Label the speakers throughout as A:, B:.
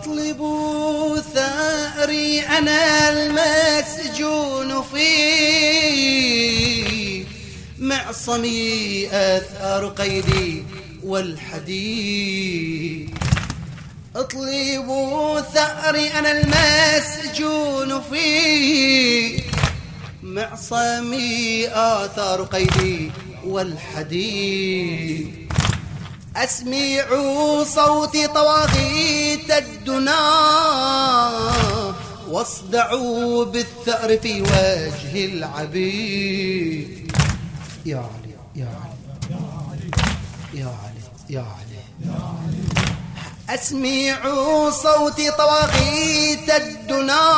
A: أطلب ثأري أنا المسجون في معصمي أثأر قيدي والحديد. أطلب ثأري أنا المسجون في معصمي آثار قيدي والحديد. أسمع صوتي طواغيت الدنا واصدعوا بالثأر في وجه العبيد. يا علي يا علي يا علي يا علي. أسمع صوتي طواغيت الدنا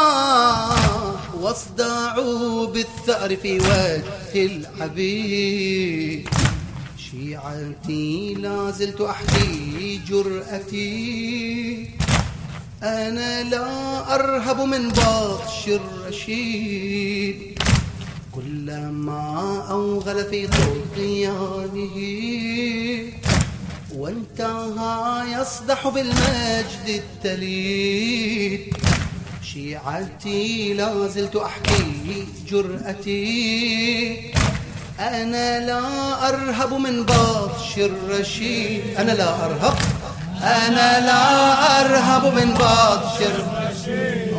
A: واصدعوا بالثأر في وجه العبيد. شيعتي لا زلت أحكي جرأتي، أنا لا أرهب من بطش الرشيد. كلما أوغل في طغيانه وانتهى يصدح بالمجد التليد. شيعتي لا زلت أحكي جرأتي، أنا لا أرهب من بطش الرشيد. أنا لا أرهب من بطش الرشيد.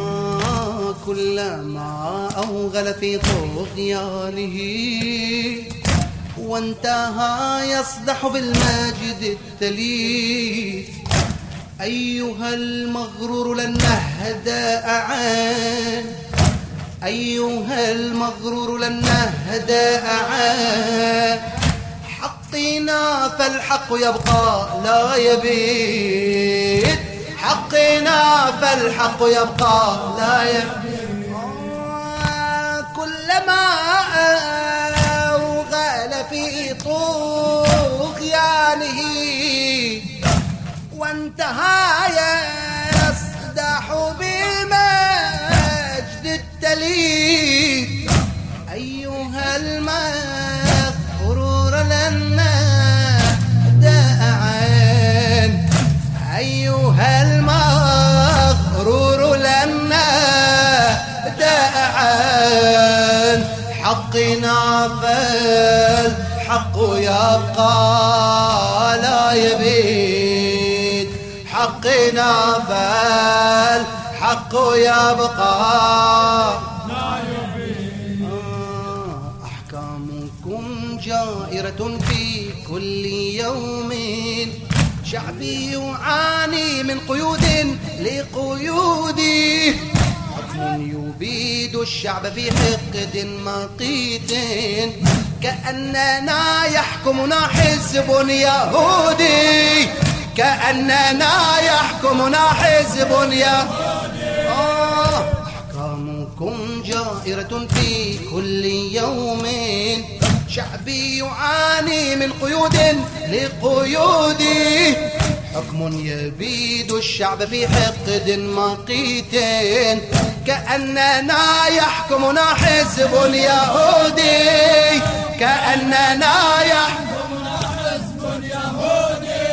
A: كلما أوغل في طغيانه وانتهى يصدح بالمجد التليد. أيها المغرور لن نهدأ عن، أيها المغرور لن نهدأ عن حقنا، فالحق يبقى لا يبيد. حقنا فالحق يبقى لا يبيد. كلما أوغل في طغيانه وانتهى يصدح بالمجد التليد. أيها المغرور لن نهدأ عن، أيها المغرور لن نهدأ عن حقنا، فالحق يبقى لا يبيد. حقنا فالحق يبقى لا يبيد. أحكامكم جائرة في كل يوم، شعبي يعاني من قيود لقيودي. حكم يبيد الشعب في حقد مقيت، كأننا يحكمنا حزب يهودي. كأننا يحكمنا حزب يهودي. أحكامكم جائرة في كل يوم، شعبي يعاني من قيود لقيودي. حكم يبيد الشعب في حقد مقيت، كأننا يحكمنا حزب يهودي. كأننا يحكمنا حزب يهودي.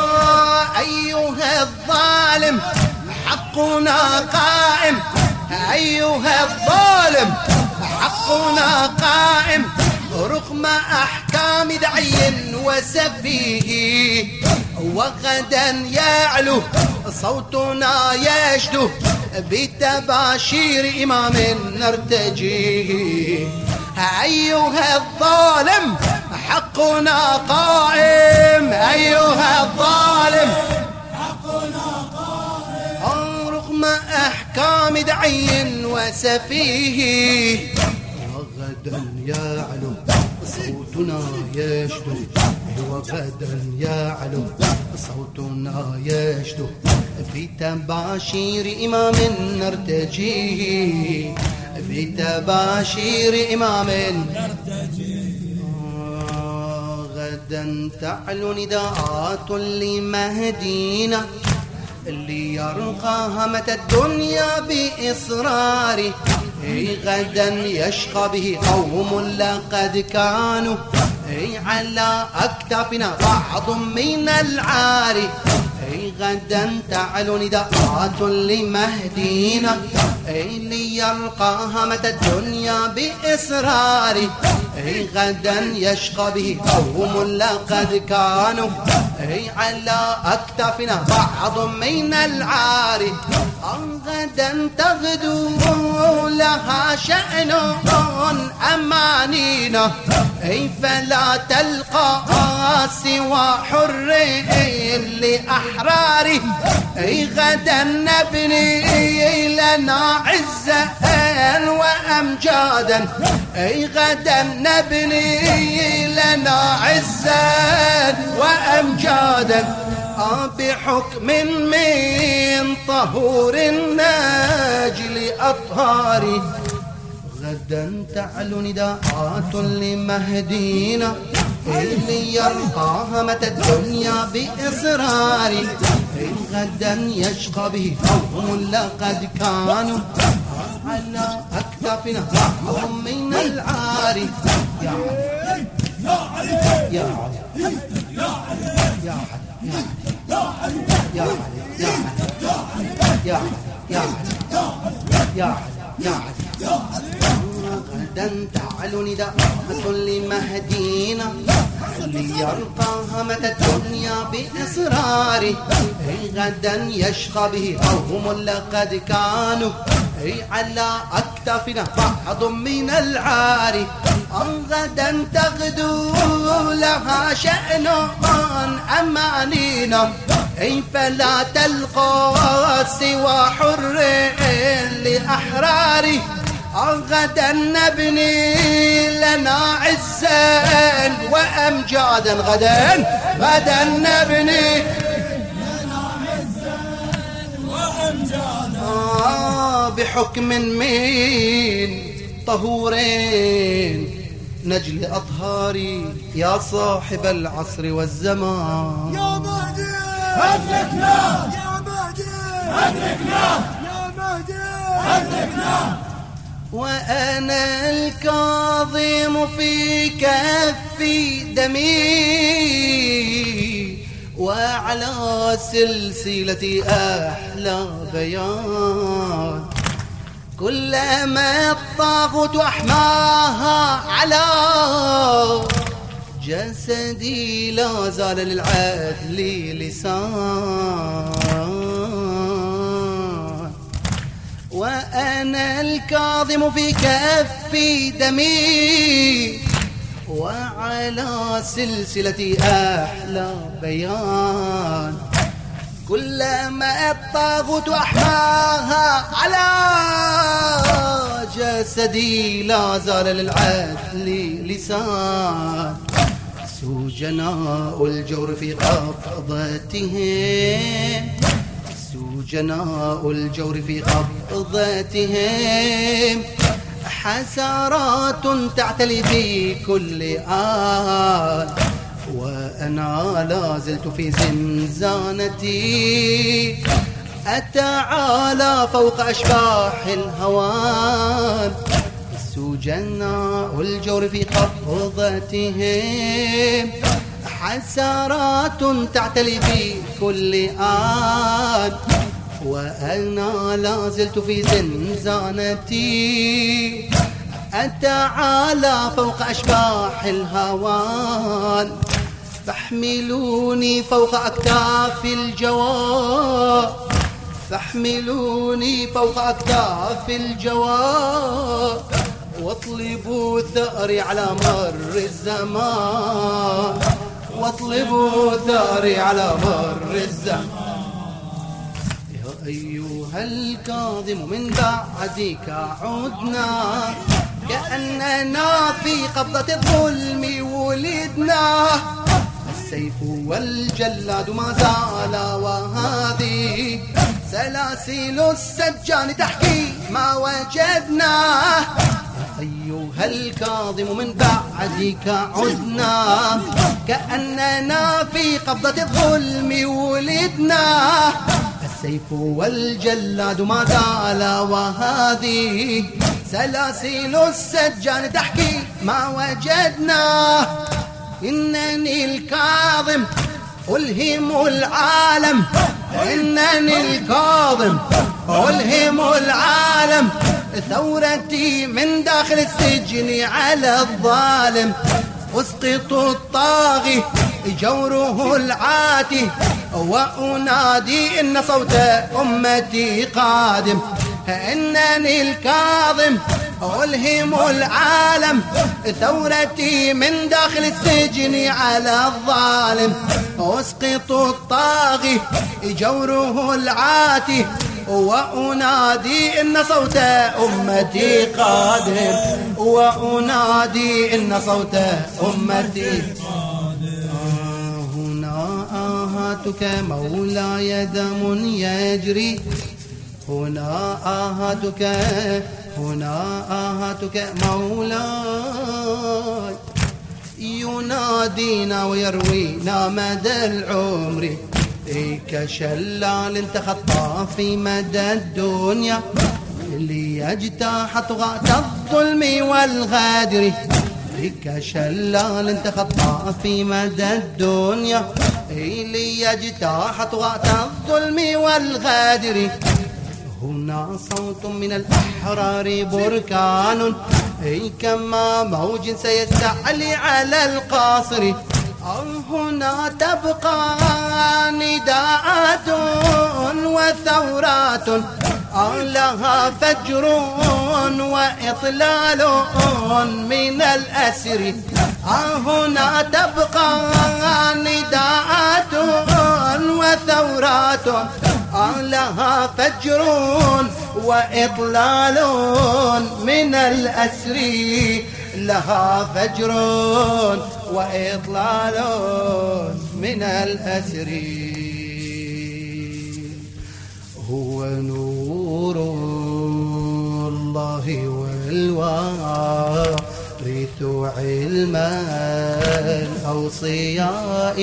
A: أيها الظالم حقنا قائم، أيها الظالم حقنا قائم رغم أحكام دعي وسفيه. وغدا يعلو صوتنا يشدو بتباشير إمام نرتجيه. أيها الظالم حقنا قائم، أيها الظالم حقنا قائم رغم أحكام دعي وسفيه. وغدا يعلو صوتنا يشدو، وغدا يعلو صوتنا يشدو بتباشير إمام نرتجيه. بتباشير إمام نرتجيه. غدا تعلو نداءات لمهدينا ليرقى همة الدنيا بإصراره. غدا يشقى به قوم لقد كانوا على أكتافنا بعض من العار. غدا تعلو نداءات لمهدينا ليرقى همة الدنيا بإصرار غدا يشقى به قوم لقد كانوا على أكتافنا بعض من العار غدا تغدو لها شأن أمانينا فلا تلقى سوى حر لأحرار غدا نبني لنا عزا وأمجادا غدا نبني لنا عزا وأمجادا بحكم من طهور الناجل أطهار غدا تعلو نداءات لمهدينا ليرقى همة الدنيا بإصرار غدا يشقى به قوم لقد كانوا على أكتافنا بعضهم من العار يا علي يا علي يا علي يا علي يا علي يا علي يا علي يا علي يا علي غدا تعلو نداءات لمهدينا ليرقى همة الدنيا بإصرار غدا يشقى به قوم لقد كانوا على أكتافنا بعض من العار غدا تغدو لها شأن أمانينا فلا تلقى سوى حر لأحرار غدا نبني لنا عزا وأمجادا غدا نبني لنا عزا وأمجادا بحكم من طهورين نجل أطهاري يا صاحب العصر والزمان
B: يا مهدي أدركنا يا مهدي أدركنا يا مهدي أدركنا
A: وأنا الكاظم في كفي دمي وعلى سلسلة أحلى بيان كلما الطاغوت أحماها على جسدي لا زال للعدل لسان وأنا الكاظم في كفي دمي وعلى سلسلة أحلى بيان كلما الطاغوت أحماها على جسدي لا زال للعدل لسان سجناء الجور في قبضتهم سجناء الجور في قبضتهم حسرات تعتلي في كل آن وأنا لا زلت في زنزانتي أتعالى فوق أشباح الهوان سجناء الجور في قبضتهم حسرات تعتلي في كل آن وأنا لا زلت في زنزانتي أتعالى فوق أشباح الهوان فاحملوني فوق أكتاف الجوى فاحملوني فوق أكتاف الجوى واطلبوا ثأري على مر الزمان واطلبوا ثأري على مر الزمان يا أيها الكاظم من بعدك عدنا كأننا في قبضة الظلم ولدنا السيف والجلاد ما زال وهذه سلاسل السجان تحكي ما وجدنا أيها الكاظم من بعدك عدنا كأننا في قبضة الظلم ولدنا السيف والجلاد ما زال وهذه سلاسل السجان تحكي ما وجدنا إنني الكاظم ألهم العالم إنني الكاظم ألهم العالم ثورتي من داخل السجن على الظالم أسقط الطاغي جوره العاتي وأنادي إن صوت أمتي قادم إنني الكاظم ألهم العالم ثورتي من داخل السجن على الظالم أسقط الطاغي جوره العاتي وأنادي إن صوت أمتي قادم وأنادي إن صوت أمتي هنا آهاتك مولاي دم يجري هنا آهاتك مولاي ينادينا ويروينا مدى العمر كشلال تخطى في مدى الدنيا ليجتاح طغاة الظلم والغدر كشلال تخطى في مدى الدنيا ليجتاح طغاة الظلم والغدر هنا صوت من الأحرار بركان كما موج سيستعلي على القاصر هنا تبقى نداءات وثورات لها فجر وإطلال من الأسر هنا تبقى نداءات وثورات لها فجر وإطلال من الأسر لها فجر وإطلال من الأسر هو نور الله والوارث علم الأوصياء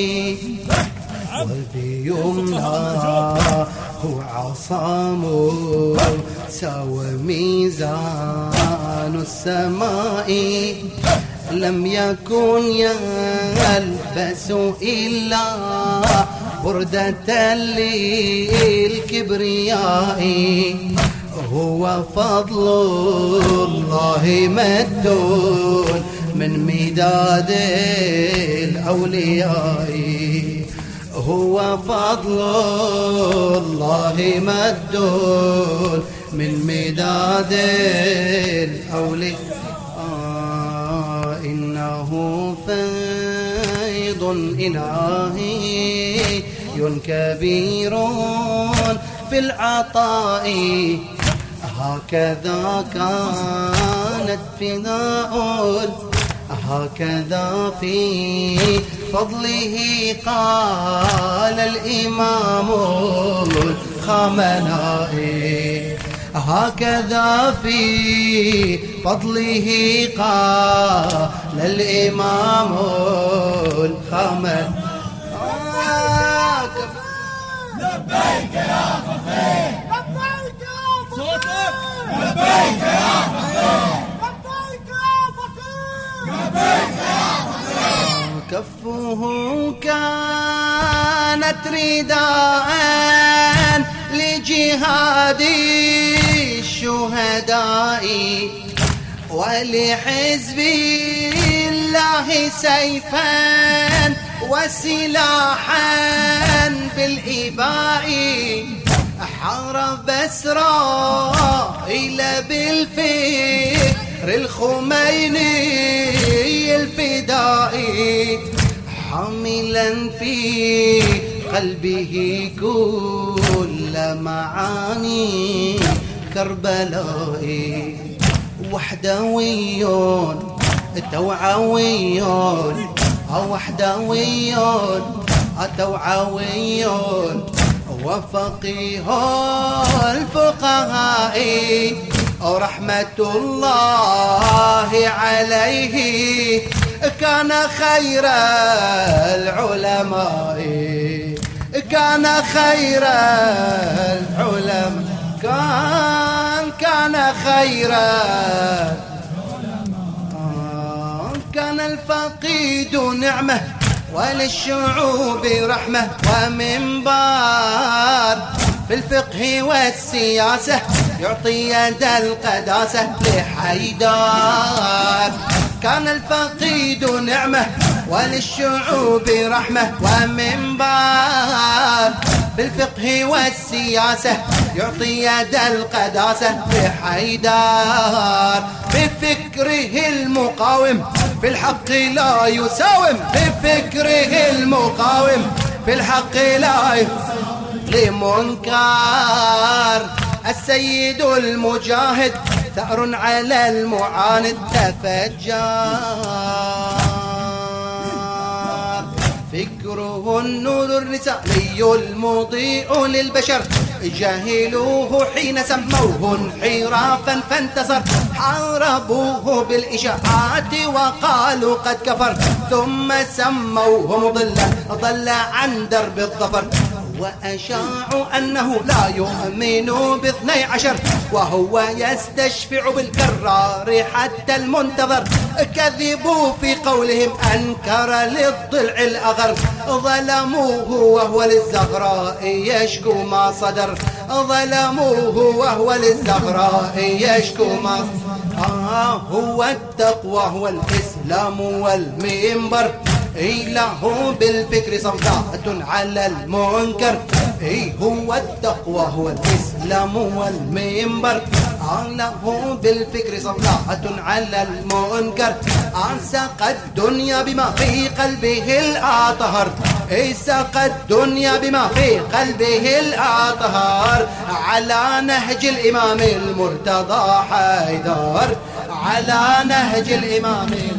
A: وبيمناه عصام سوى ميزان السماء لم يكن يلبس إلا بردة للكبرياء هو فضل الله مدون من مداد الأولياء هو فضل الله مدون من مداد الأولياء إنه فيض إلهي كبير في العطاء هكذا كانت فداء هكذا في فضله قال الإمام الخامنائي هكذا في فضله قال الإمام الخامنائي
B: لبيك يا فقيه لبيك يا فقيه لبيك يا فقيه لبيك يا فقيه لبيك يا فقيه
A: كفه كانت رداء لجهاد الشهداء ولحزب الله سيفا وسلاحا بالإباء حارب إسرائيل بالفكر الخميني الفدائي حاملا في قلبه كل معاني كربلاء وحدويون توعويون وحدويون توعويون وفقيه الفقهاء ورحمة الله عليه كان خير العلماء كان خير العلماء كان خير كان الفقيد نعمة وللشعوب رحمة ومنبر، في الفقه والسياسة يعطي يد القداسة لحيدر. كان الفقيد نعمة وللشعوب رحمة ومنبر، في الفقه والسياسة يعطي يد القداسة لحيدر. بفكره المقاوم في الحق لا يساوم، بفكره المقاوم في الحق لا يساوم لمنكر. السيد المجاهد ثأر على المعاند تفجر، فكره النور الرسالي المضيء للبشر. جاهلوه حين سموه انحرافا فانتصر، حاربوه بالإشاعات وقالوا قد كفر، ثم سموه مضلا ضل عن درب الظفر. وأشاعوا أنه لا يؤمن باثني عشر، وهو يستشفع بالكرار حتى المنتظر. كذبوا في قولهم أنكر للضلع الأغر، ظلموه وهو للزهراء يشكو ما صدر، ظلموه وهو للزهراء يشكو ما صدر. هو التقوى هو الإسلام والمنبر، له بالفكر صمدات على المنكر. هو التقوى هو الإسلام والمنبر، له بالفكر صمدات على المنكر. سقى الدنيا بما في قلبه الأطهر، سقى الدنيا بما في قلبه الأطهر. على نهج الإمام المرتضى حيدر، على نهج الإمام